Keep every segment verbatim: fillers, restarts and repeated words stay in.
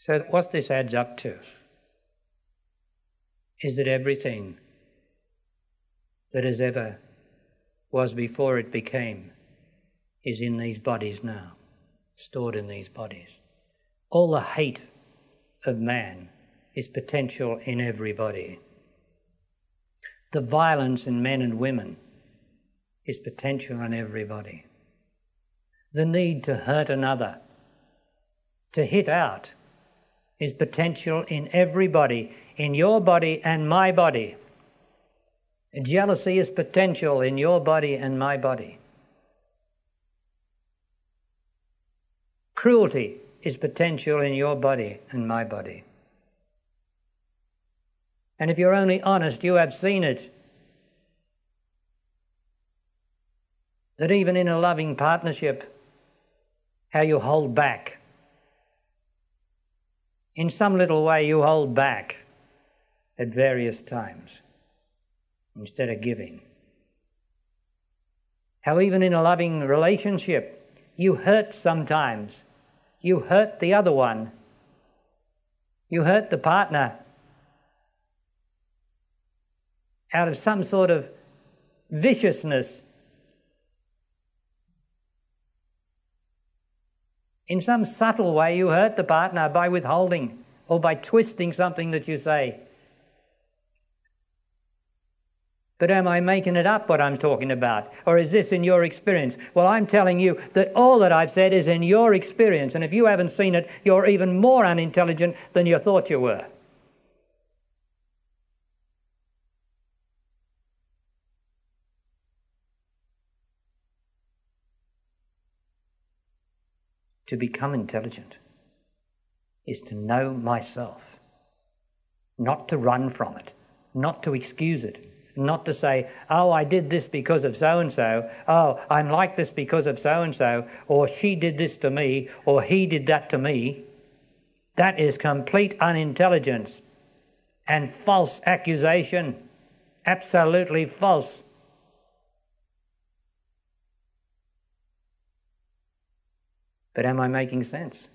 So what this adds up to is that everything that has ever was before it became is in these bodies now, stored in these bodies. All the hate of man is potential in everybody. The violence in men and women is potential in everybody. The need to hurt another, to hit out, is potential in everybody, in your body and my body. Jealousy is potential in your body and my body. Cruelty is potential in your body and my body. And if you're only honest, you have seen it. That even in a loving partnership, how you hold back. In some little way you hold back at various times instead of giving. How even in a loving relationship you hurt sometimes. You hurt the other one. You hurt the partner out of some sort of viciousness. In some subtle way you hurt the partner by withholding or by twisting something that you say. But am I making it up what I'm talking about? Or is this in your experience? Well, I'm telling you that all that I've said is in your experience. And if you haven't seen it, you're even more unintelligent than you thought you were. To become intelligent is to know myself, not to run from it, not to excuse it, not to say, oh, I did this because of so-and-so, oh, I'm like this because of so-and-so, or she did this to me, or he did that to me. That is complete unintelligence and false accusation, absolutely false. But am I making sense?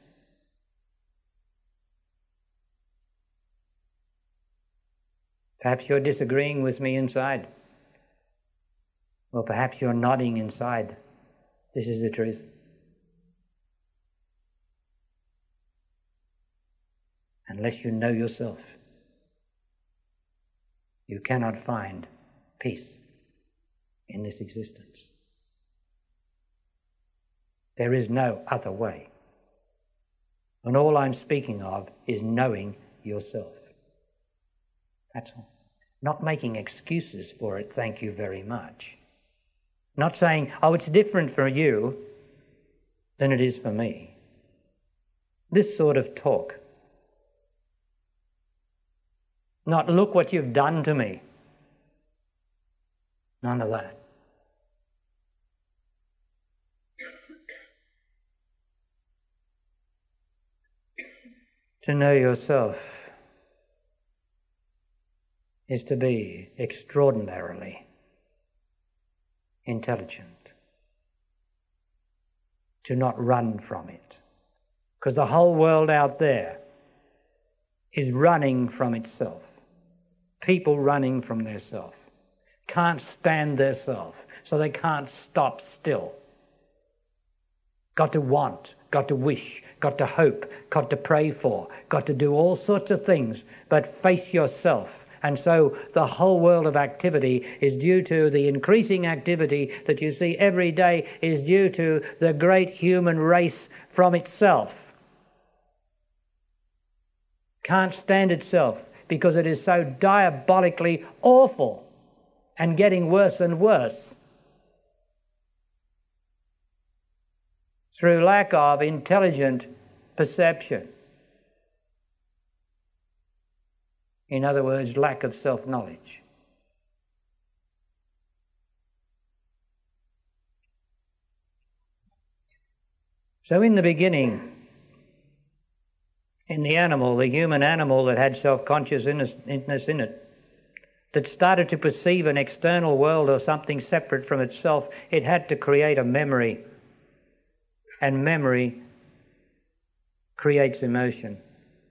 Perhaps you're disagreeing with me inside. Or perhaps you're nodding inside. This is the truth. Unless you know yourself, you cannot find peace in this existence. There is no other way. And all I'm speaking of is knowing yourself. That's all. Not making excuses for it, thank you very much. Not saying, oh, it's different for you than it is for me. This sort of talk. Not, look what you've done to me. None of that. To know yourself is to be extraordinarily intelligent. To not run from it. Because the whole world out there is running from itself. People running from their self. Can't stand their self, so they can't stop still. Got to want, got to wish, got to hope, got to pray for, got to do all sorts of things, but face yourself. And so the whole world of activity is due to the increasing activity that you see every day is due to the great human race from itself. Can't stand itself because it is so diabolically awful and getting worse and worse. Through lack of intelligent perception. In other words, lack of self-knowledge. So in the beginning, in the animal, the human animal that had self-consciousness in it, that started to perceive an external world or something separate from itself, it had to create a memory. And memory creates emotion.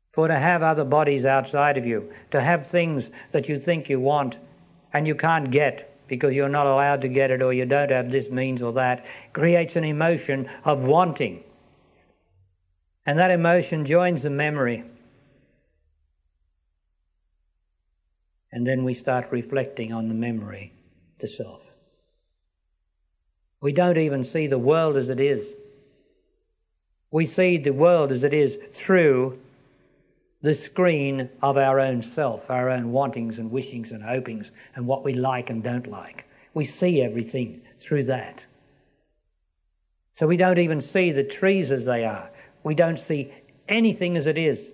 for to have other bodies outside of you, to have things that you think you want and you can't get because you're not allowed to get it or you don't have this means or that, creates an emotion of wanting. And that emotion joins the memory. And then we start reflecting on the memory, the self. We don't even see the world as it is. We see the world as it is through the screen of our own self, our own wantings and wishings and hopings and what we like and don't like. We see everything through that. So we don't even see the trees as they are. We don't see anything as it is,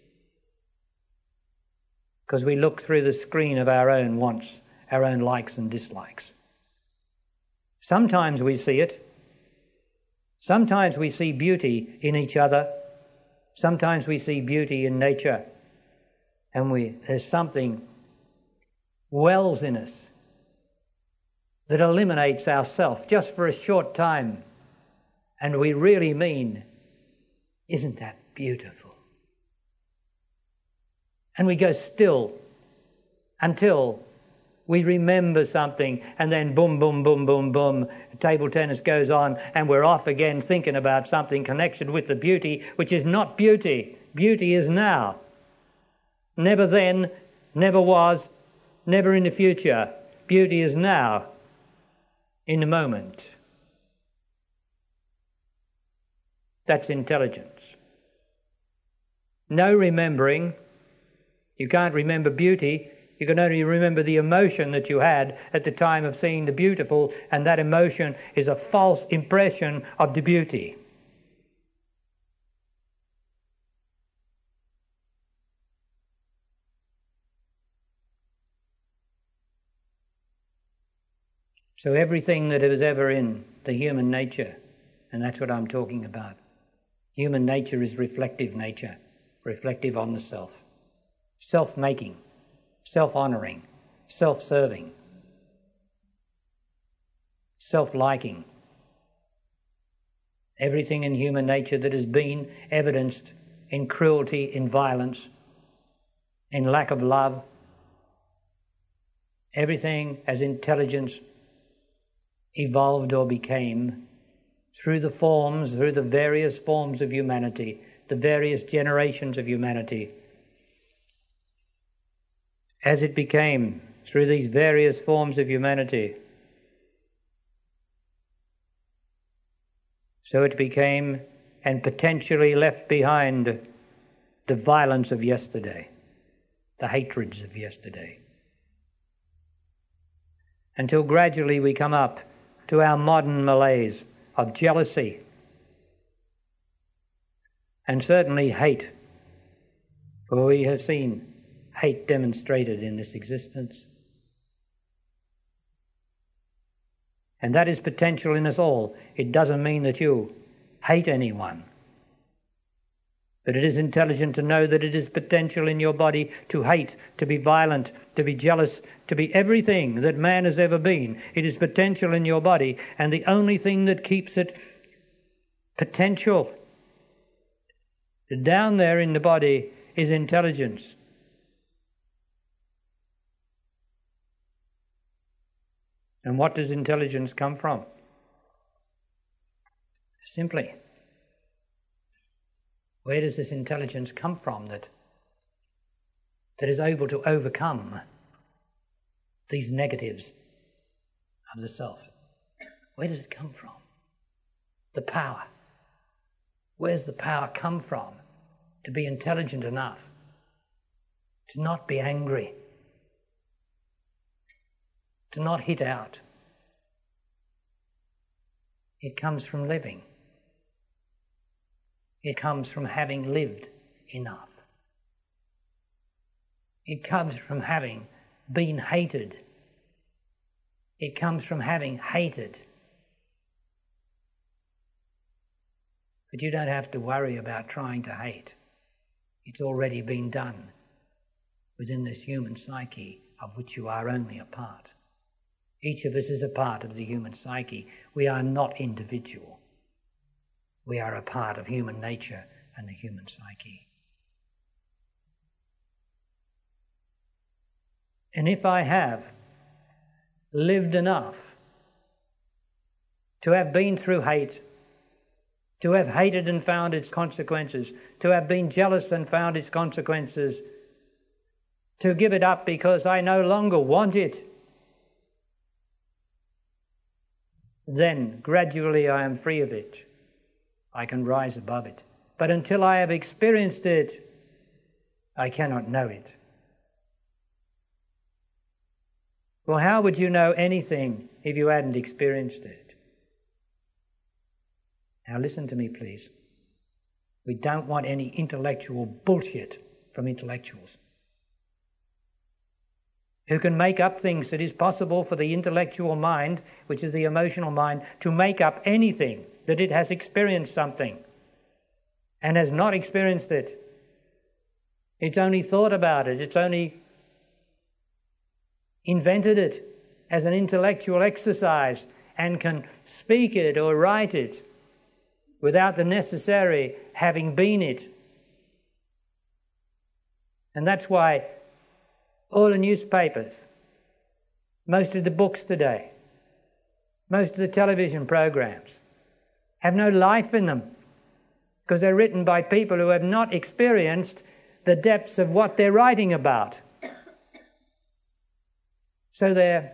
because we look through the screen of our own wants, our own likes and dislikes. Sometimes we see it. Sometimes we see beauty in each other. Sometimes we see beauty in nature. And we there's something wells in us that eliminates ourself just for a short time. And we really mean, isn't that beautiful? And we go still until we remember something, and then boom, boom, boom, boom, boom, table tennis goes on, and we're off again thinking about something connected with the beauty, which is not beauty. Beauty is now. Never then, never was, never in the future. Beauty is now, in the moment. That's intelligence. No remembering. You can't remember beauty. You can only remember the emotion that you had at the time of seeing the beautiful, and that emotion is a false impression of the beauty. So everything that is ever in the human nature, and that's what I'm talking about. Human nature is reflective nature, reflective on the self. Self-making. Self-honouring, self-serving, self-liking. Everything in human nature that has been evidenced in cruelty, in violence, in lack of love, everything as intelligence evolved or became through the forms, through the various forms of humanity, the various generations of humanity, as it became through these various forms of humanity. So it became and potentially left behind the violence of yesterday, the hatreds of yesterday. Until gradually we come up to our modern malaise of jealousy and certainly hate, for we have seen hate demonstrated in this existence. And that is potential in us all. It doesn't mean that you hate anyone. But it is intelligent to know that it is potential in your body to hate, to be violent, to be jealous, to be everything that man has ever been. It is potential in your body, and the only thing that keeps it potential down there in the body is intelligence. And what does intelligence come from? Simply, where does this intelligence come from that, that is able to overcome these negatives of the self? Where does it come from? The power. Where's the power come from to be intelligent enough to not be angry, to not hit out? It comes from living. It comes from having lived enough. It comes from having been hated. It comes from having hated. But you don't have to worry about trying to hate. It's already been done within this human psyche of which you are only a part. Each of us is a part of the human psyche. We are not individual. We are a part of human nature and the human psyche. And if I have lived enough to have been through hate, to have hated and found its consequences, to have been jealous and found its consequences, to give it up because I no longer want it, then gradually I am free of it. I can rise above it. But until I have experienced it, I cannot know it. Well, how would you know anything if you hadn't experienced it? Now listen to me, please. We don't want any intellectual bullshit from intellectuals who can make up things that is possible for the intellectual mind, which is the emotional mind, to make up anything that it has experienced something and has not experienced it. It's only thought about it. It's only invented it as an intellectual exercise and can speak it or write it without the necessary having been it. And that's why all the newspapers, most of the books today, most of the television programs have no life in them because they're written by people who have not experienced the depths of what they're writing about. So they're,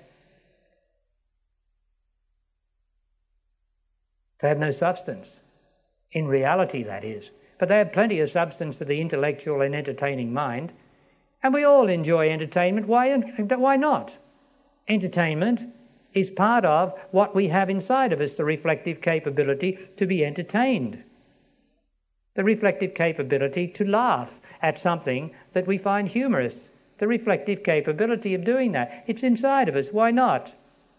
they have no substance. In reality, that is. But they have plenty of substance for the intellectual and entertaining mind. And we all enjoy entertainment. Why, why not? Entertainment is part of what we have inside of us, the reflective capability to be entertained. The reflective capability to laugh at something that we find humorous. The reflective capability of doing that. It's inside of us. Why not?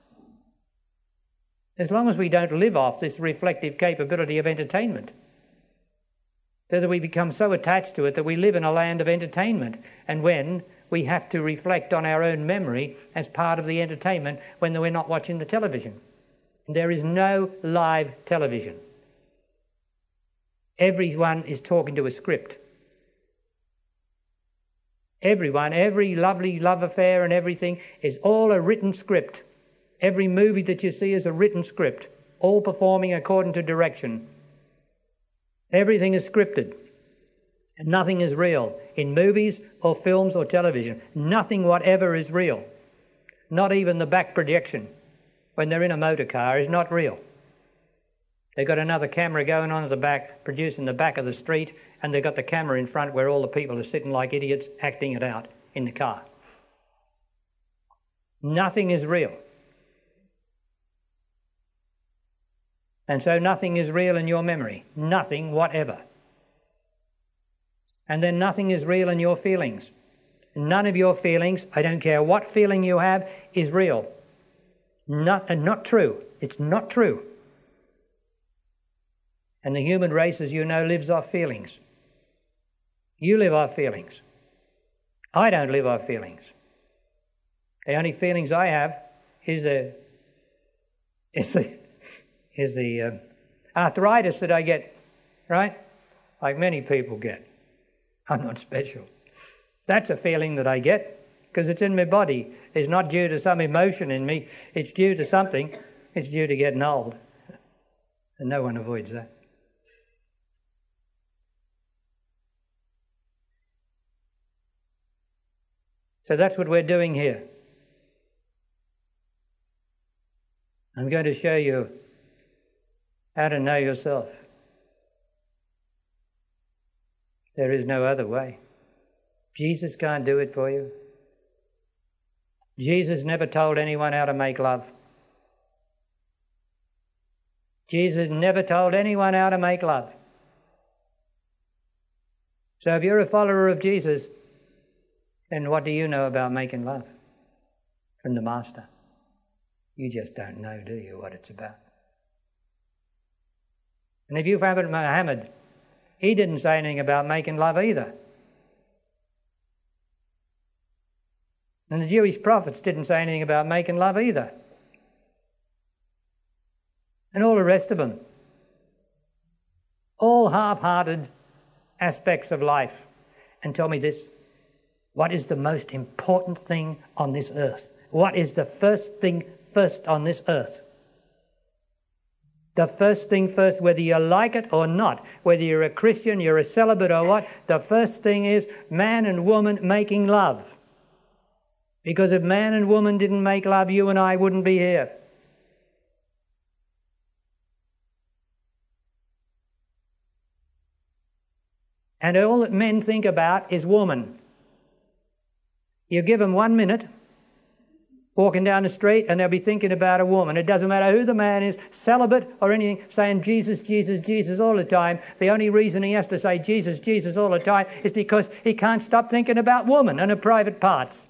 As long as we don't live off this reflective capability of entertainment. So that we become so attached to it that we live in a land of entertainment. And when we have to reflect on our own memory as part of the entertainment when we're not watching the television. There is no live television. Everyone is talking to a script. Everyone, every lovely love affair and everything is all a written script. Every movie that you see is a written script, all performing according to direction. Everything is scripted. And nothing is real. In movies or films or television, nothing whatever is real. Not even the back projection when they're in a motor car is not real. They've got another camera going on at the back, producing the back of the street, and they've got the camera in front where all the people are sitting like idiots acting it out in the car. Nothing is real. And so nothing is real in your memory. Nothing whatever. And then nothing is real in your feelings. None of your feelings, I don't care what feeling you have, is real. Not, and not true. It's not true. And the human race, as you know, lives off feelings. You live off feelings. I don't live off feelings. The only feelings I have is the, is the, is the uh, arthritis that I get, right? Like many people get. I'm not special. That's a feeling that I get because it's in my body. It's not due to some emotion in me. It's due to something. It's due to getting old. And no one avoids that. So that's what we're doing here. I'm going to show you how to know yourself. There is no other way. Jesus can't do it for you. Jesus never told anyone how to make love. Jesus never told anyone how to make love. So if you're a follower of Jesus, then what do you know about making love from the Master? You just don't know, do you, what it's about? And if you haven't Muhammad, he didn't say anything about making love either. And the Jewish prophets didn't say anything about making love either. And all the rest of them. All half-hearted aspects of life. And tell me this, What is the most important thing on this earth? What is the first thing first on this earth? The first thing first, whether you like it or not, whether you're a Christian, you're a celibate or what, the first thing is man and woman making love. Because if man and woman didn't make love, you and I wouldn't be here. And all that men think about is woman. You give them one minute, walking down the street, and they'll be thinking about a woman. It doesn't matter who the man is, celibate or anything, saying Jesus, Jesus, Jesus all the time. The only reason he has to say Jesus, Jesus all the time is because he can't stop thinking about woman and her private parts.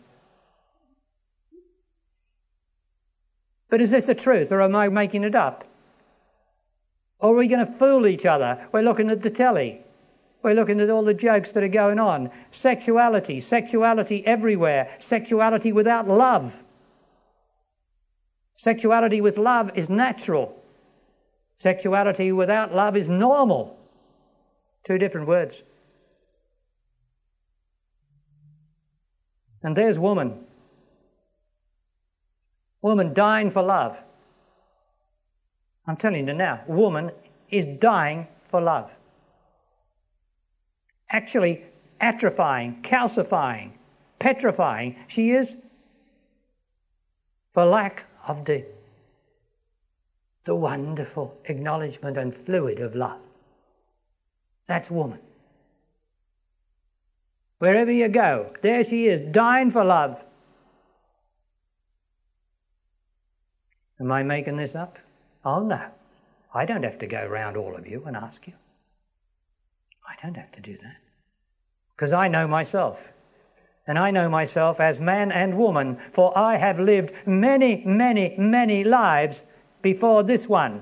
But is this the truth, or am I making it up? Or are we going to fool each other? We're looking at the telly. We're looking at all the jokes that are going on. Sexuality, sexuality everywhere. Sexuality without love. Sexuality with love is natural. Sexuality without love is normal. Two different words. And there's woman. Woman dying for love. I'm telling you now, woman is dying for love. Actually atrophying, calcifying, petrifying. She is for lack of the, the wonderful acknowledgement and fluid of love. That's woman. Wherever you go, there she is, dying for love. Am I making this up? Oh no. I don't have to go round all of you and ask you. I don't have to do that. Because I know myself. And I know myself as man and woman, for I have lived many, many, many lives before this one.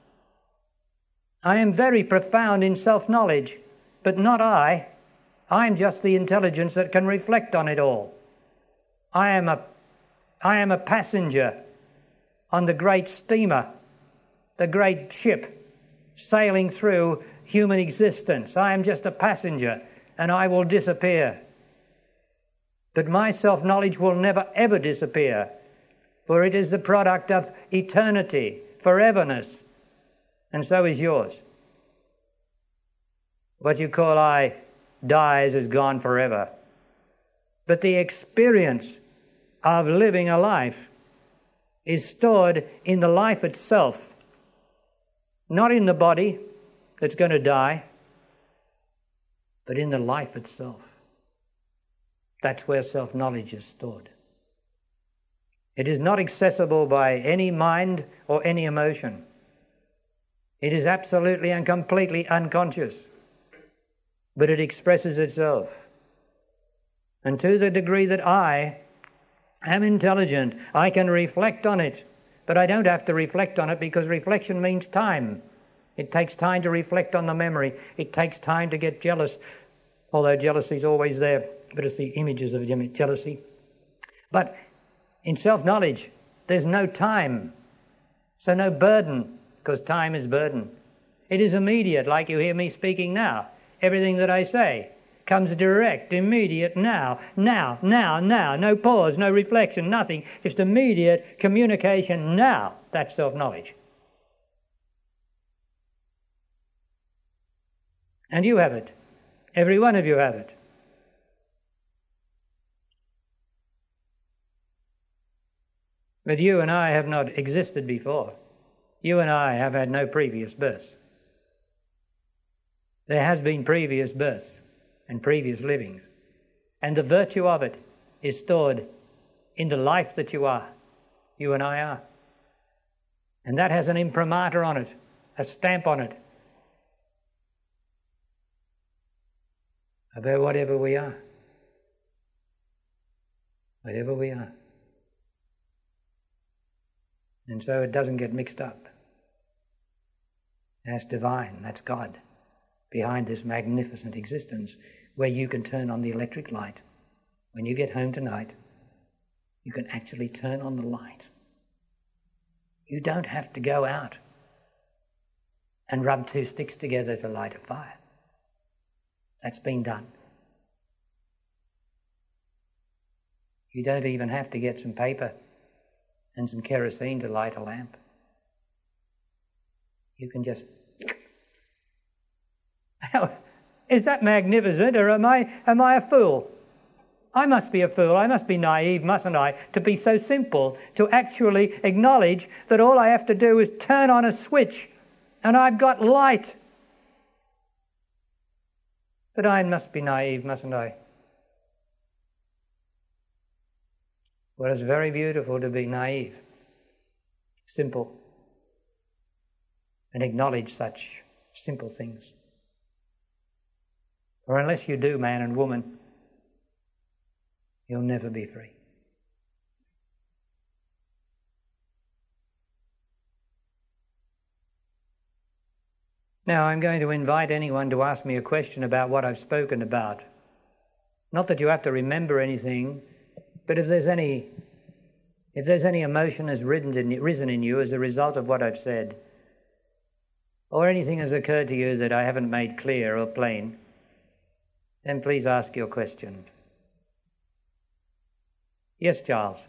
I am very profound in self-knowledge, but not I. I'm just the intelligence that can reflect on it all. I am a, I am a passenger on the great steamer, the great ship, sailing through human existence. I am just a passenger, and I will disappear. But my self-knowledge will never ever disappear, for it is the product of eternity, foreverness, and so is yours. What you call I dies is gone forever. But the experience of living a life is stored in the life itself, not in the body that's going to die, but in the life itself. That's where self-knowledge is stored. It is not accessible by any mind or any emotion. It is absolutely and completely unconscious, but it expresses itself. And to the degree that I am intelligent, I can reflect on it, but I don't have to reflect on it because reflection means time. It takes time to reflect on the memory. It takes time to get jealous, although jealousy is always there, but it's the images of jealousy. But in self-knowledge, there's no time, so no burden, because time is burden. It is immediate, like you hear me speaking now. Everything that I say comes direct, immediate, now, now, now, now. No pause, no reflection, nothing. Just immediate communication now. That's self-knowledge. And you have it. Every one of you have it. But you and I have not existed before. You and I have had no previous births. There has been previous births and previous livings. And the virtue of it is stored in the life that you are, you and I are. And that has an imprimatur on it, a stamp on it, about whatever we are. Whatever we are. And so it doesn't get mixed up. That's divine, that's God, behind this magnificent existence where you can turn on the electric light. When you get home tonight, you can actually turn on the light. You don't have to go out and rub two sticks together to light a fire. That's been done. You don't even have to get some paper and some kerosene to light a lamp. You can just... Is that magnificent, or am I, am I a fool? I must be a fool, I must be naive, mustn't I, to be so simple, to actually acknowledge that all I have to do is turn on a switch and I've got light. But I must be naive, mustn't I? Well, it's very beautiful to be naive, simple, and acknowledge such simple things. Or unless you do, man and woman, you'll never be free. Now, I'm going to invite anyone to ask me a question about what I've spoken about. Not that you have to remember anything, but if there's any, if there's any emotion has risen in, risen in you as a result of what I've said, or anything has occurred to you that I haven't made clear or plain, then please ask your question. Yes, Charles?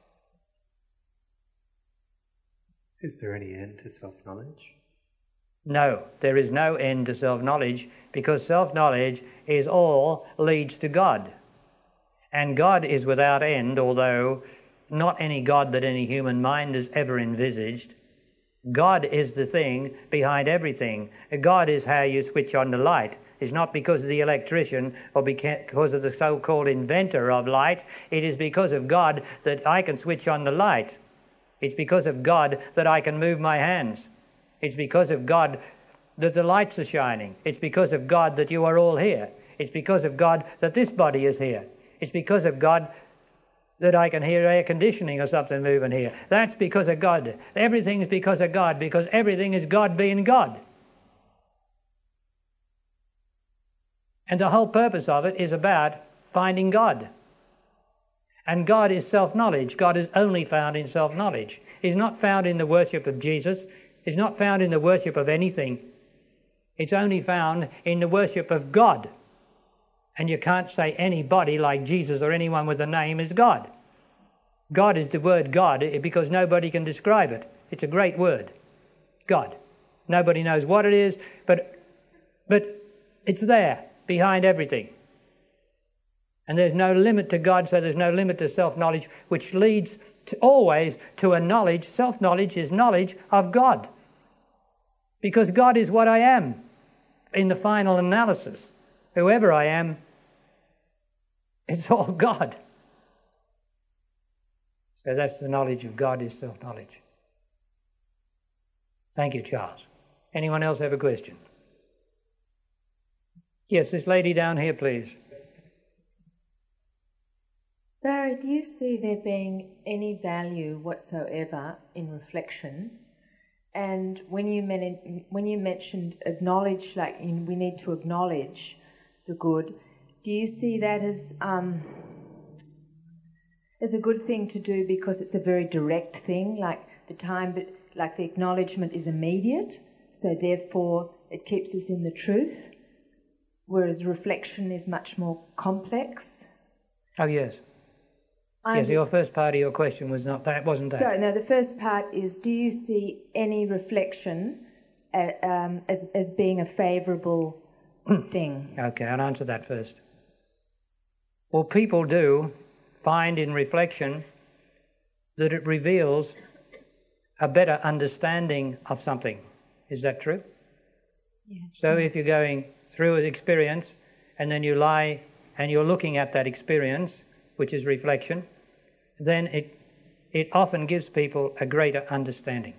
Is there any end to self-knowledge? No, there is no end to self-knowledge, because self-knowledge is all leads to God. And God is without end, although not any God that any human mind has ever envisaged. God is the thing behind everything. God is how you switch on the light. It's not because of the electrician or because of the so-called inventor of light. It is because of God that I can switch on the light. It's because of God that I can move my hands. It's because of God that the lights are shining. It's because of God that you are all here. It's because of God that this body is here. It's because of God that I can hear air conditioning or something moving here. That's because of God. Everything's because of God, because everything is God being God. And the whole purpose of it is about finding God. And God is self-knowledge. God is only found in self-knowledge. He's not found in the worship of Jesus. He's not found in the worship of anything. It's only found in the worship of God. And you can't say anybody like Jesus or anyone with a name is God. God is the word God because nobody can describe it. It's a great word. God. Nobody knows what it is, but, but it's there behind everything. And there's no limit to God, so there's no limit to self-knowledge, which leads to always to a knowledge. Self-knowledge is knowledge of God. Because God is what I am in the final analysis. Whoever I am, it's all God. So that's the knowledge of God is self-knowledge. Thank you, Charles. Anyone else have a question? Yes, this lady down here, please. Barry, do you see there being any value whatsoever in reflection? And when you, men- when you mentioned acknowledge, like in, we need to acknowledge the good, do you see that as um, as a good thing to do because it's a very direct thing, like the time, like the acknowledgement is immediate, so therefore it keeps us in the truth, whereas reflection is much more complex? Oh, yes. I'm yes, your first part of your question was not that, wasn't that? Sorry, no, the first part is, do you see any reflection uh, um, as, as being a favourable thing? Okay, I'll answer that first. Well, people do find in reflection that it reveals a better understanding of something. Is that true? Yes. So if you're going through an experience and then you lie and you're looking at that experience, which is reflection, then it it often gives people a greater understanding.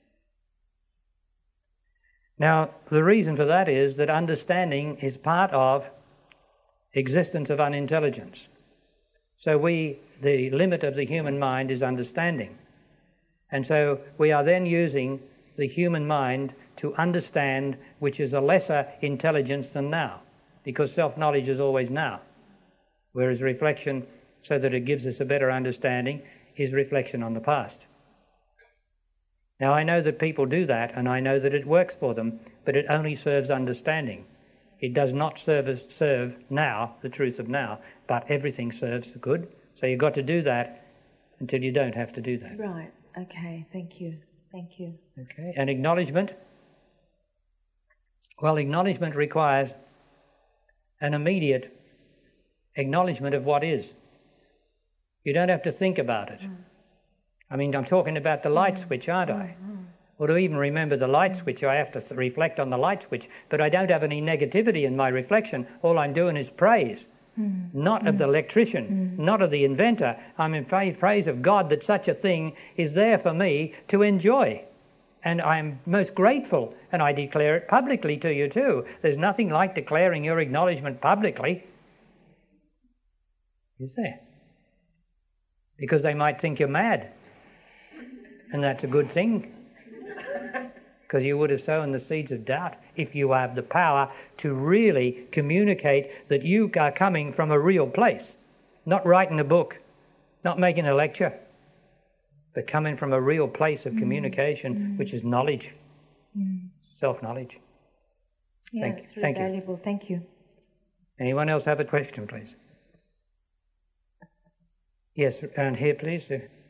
Now, the reason for that is that understanding is part of existence of unintelligence. So we, the limit of the human mind is understanding. And so we are then using the human mind to understand, which is a lesser intelligence than now, because self-knowledge is always now, whereas reflection, so that it gives us a better understanding, is reflection on the past. Now, I know that people do that, and I know that it works for them, but it only serves understanding. It does not serve, serve now, the truth of now, but everything serves the good, So you've got to do that until you don't have to do that. Right. Okay. Thank you. Thank you. Okay. And acknowledgement? Well, acknowledgement requires an immediate acknowledgement of what is. You don't have to think about it. Mm. I mean, I'm talking about the light mm. switch, aren't mm. I? Mm. Or to even remember the light switch, I have to th- reflect on the light switch, but I don't have any negativity in my reflection. All I'm doing is praise, mm. not mm. of the electrician, mm. not of the inventor. I'm in praise of God that such a thing is there for me to enjoy. And I'm most grateful, and I declare it publicly to you too. There's nothing like declaring your acknowledgement publicly, is there? Because they might think you're mad, and that's a good thing, because you would have sown the seeds of doubt if you have the power to really communicate that you are coming from a real place, not writing a book, not making a lecture, but coming from a real place of mm. communication, mm. which is knowledge, mm. self-knowledge. Yeah, Thank, it's really thank valuable. You. Thank you. Anyone else have a question, please? Yes, and here, please.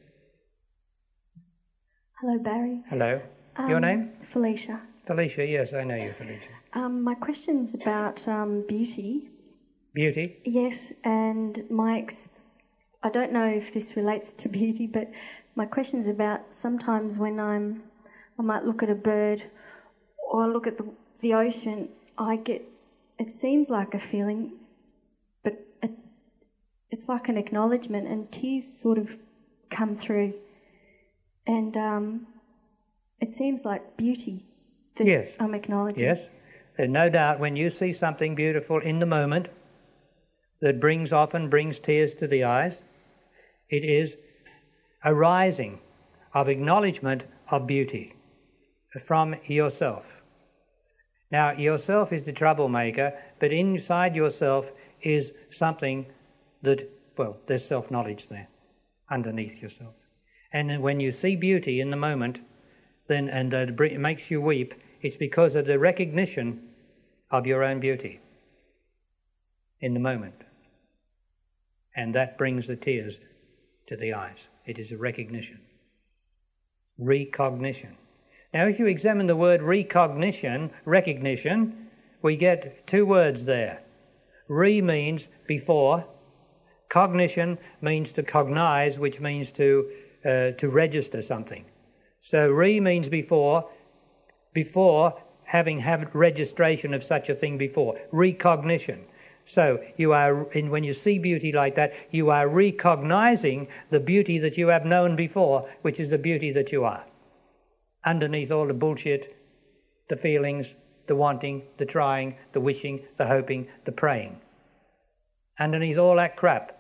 Hello, Barry. Hello. Um, Your name? Felicia. Felicia, yes, I know you, Felicia. Um, my question's about um, beauty. Beauty? Yes, and my ex- I don't know if this relates to beauty, but my question's about sometimes when I'm, I might look at a bird or I look at the, the ocean, I get, it seems like a feeling, but it, it's like an acknowledgement, and tears sort of come through. And um, it seems like beauty that yes. I'm acknowledging. Yes. There's no doubt when you see something beautiful in the moment that brings often brings tears to the eyes, it is a rising of acknowledgement of beauty from yourself. Now, yourself is the troublemaker, but inside yourself is something that, well, there's self-knowledge there, underneath yourself. And then when you see beauty in the moment, then and uh, it makes you weep, it's because of the recognition of your own beauty in the moment. And that brings the tears to the eyes. It is a recognition. Recognition. Now, if you examine the word recognition, recognition, we get two words there. Re means before. Cognition means to cognize, which means to uh, to register something. So re means before, before having had registration of such a thing before. Recognition. So you are, in, when you see beauty like that, you are recognizing the beauty that you have known before, which is the beauty that you are. Underneath all the bullshit, the feelings, the wanting, the trying, the wishing, the hoping, the praying. Underneath all that crap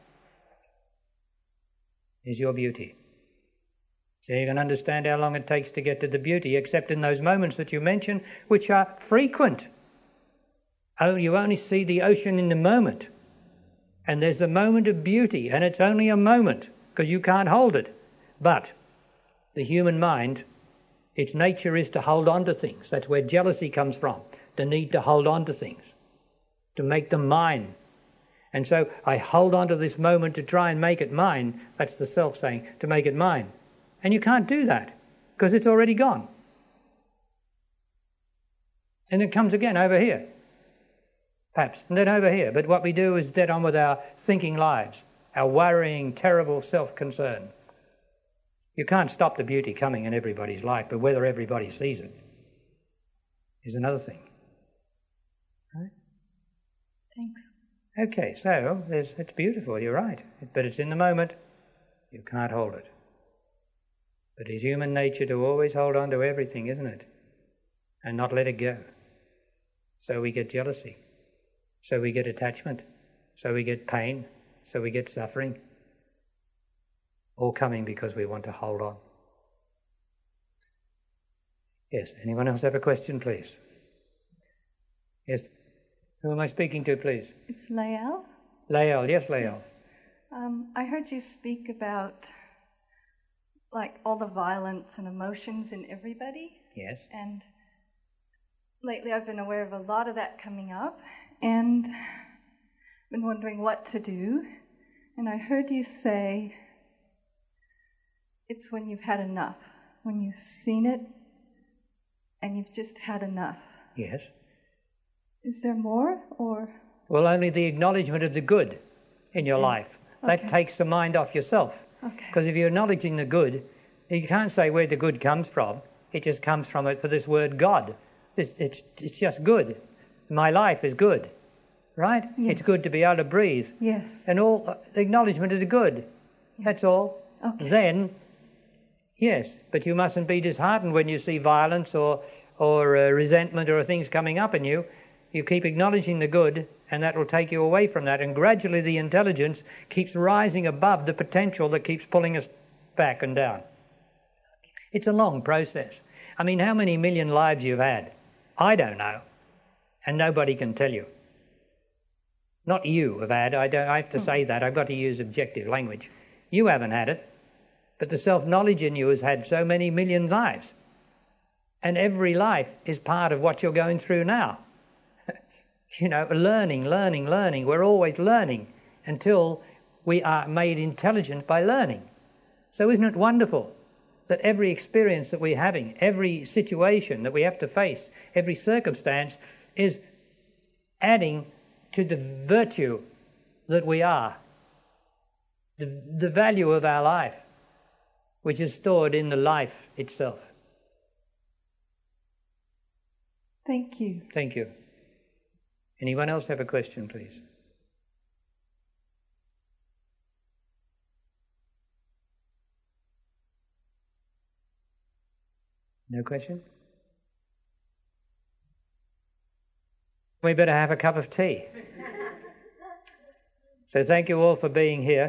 is your beauty. So you can understand how long it takes to get to the beauty, except in those moments that you mention, which are frequent. Oh, you only see the ocean in the moment. And there's a moment of beauty, and it's only a moment, because you can't hold it. But the human mind, its nature is to hold on to things. That's where jealousy comes from, the need to hold on to things, to make them mine. And so I hold on to this moment to try and make it mine. That's the self saying, to make it mine. And you can't do that, because it's already gone. And it comes again over here. Perhaps, and then over here. But what we do is get on with our thinking lives, our worrying, terrible self-concern. You can't stop the beauty coming in everybody's life, but whether everybody sees it is another thing. Right? Thanks. Okay, so it's beautiful, you're right. But it's in the moment, you can't hold it. But it's human nature to always hold on to everything, isn't it? And not let it go. So we get jealousy. So we get attachment, so we get pain, so we get suffering, all coming because we want to hold on. Yes, anyone else have a question, please? Yes, who am I speaking to, please? It's Lael. Lael, yes, Lael. Yes. Um, I heard you speak about like all the violence and emotions in everybody. Yes. And lately I've been aware of a lot of that coming up. And been wondering what to do. And I heard you say it's when you've had enough, when you've seen it and you've just had enough. Yes. Is there more, or? Well, only the acknowledgement of the good in your Okay. life. That Okay. takes the mind off yourself. Okay. Because if you're acknowledging the good, you can't say where the good comes from. It just comes from it for this word God. It's, it's, it's just good. My life is good, right? Yes. It's good to be able to breathe. Yes. And all uh, acknowledgement of the good. That's all. Okay. Then, yes, but you mustn't be disheartened when you see violence or, or uh, resentment or things coming up in you. You keep acknowledging the good, and that will take you away from that. And gradually the intelligence keeps rising above the potential that keeps pulling us back and down. It's a long process. I mean, how many million lives you've had? I don't know. And nobody can tell you. Not you have had. I, don't, I have to say that. I've got to use objective language. You haven't had it. But the self-knowledge in you has had so many million lives. And every life is part of what you're going through now. You know, learning, learning, learning. We're always learning until we are made intelligent by learning. So isn't it wonderful that every experience that we're having, every situation that we have to face, every circumstance is adding to the virtue that we are, the, the value of our life, which is stored in the life itself. Thank you. Thank you. Anyone else have a question, please? No question? We better have a cup of tea. So thank you all for being here.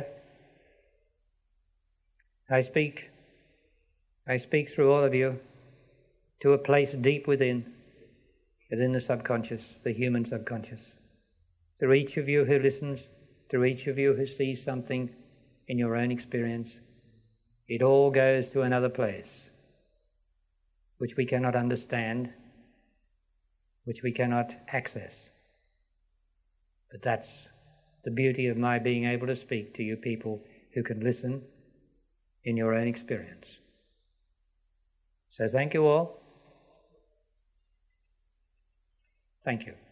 I speak, I speak through all of you to a place deep within, within the subconscious, the human subconscious. Through each of you who listens, through each of you who sees something in your own experience, it all goes to another place, which we cannot understand, which we cannot access. But that's the beauty of my being able to speak to you people who can listen in your own experience. So thank you all. Thank you.